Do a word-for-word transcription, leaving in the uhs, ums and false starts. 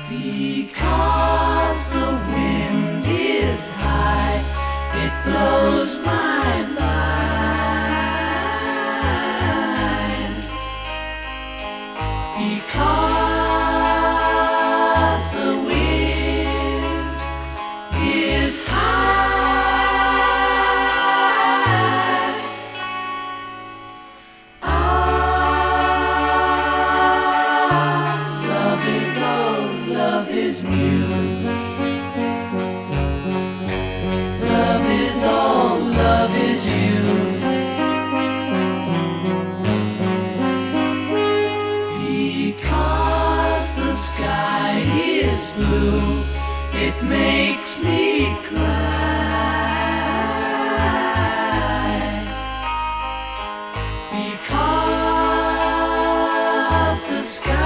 Because the wind is high, it blows my mind. Because the wind is high. Ah, love is old, love is new. Love is all, love is you. Because the sky is blue, it makes me cry. Because the sky